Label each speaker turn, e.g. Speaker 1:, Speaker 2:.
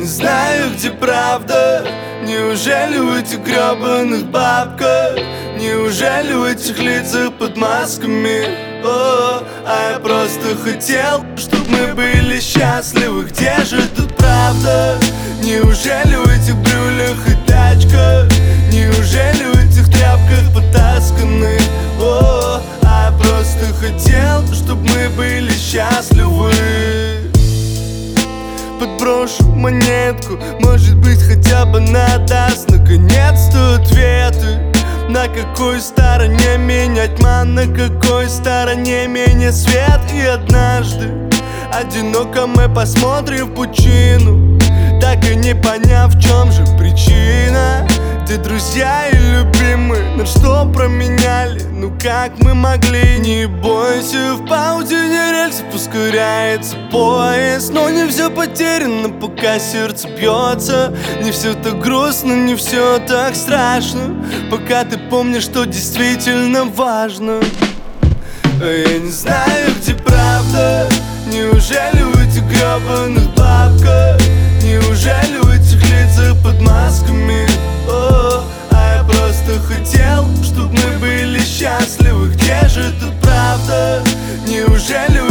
Speaker 1: не знаю, где правда. Неужели в этих гребаных бабках? Неужели в этих лицах под масками? А я просто хотел, чтобы мы были счастливы. Где же тут правда? Неужели в этих брюлях и тачках? Неужели в этих тряпках потасканных? А я просто хотел, чтобы мы были счастливы. Подброшу монетку, может быть, хотя бы она даст наконец-то ответы. На какой стороне меня тьма, на какой стороне меня свет? И однажды одиноко мы посмотрим в пучину, так и не поняв, в чем же причина. Где друзья и любимые, на что променяли? Ну как мы могли? Не бойся, в паутине рельсов ускоряется поезд. Но не все потеряно, пока сердце бьется. Не все так грустно, не все так страшно, пока ты помнишь, что действительно важно. Я не знаю, где правда. Неужели в этих гребаных бабках? Неужели в этих лицах под масками? А я просто хотел, чтобы мы были счастливы. Где же тут правда? Неужели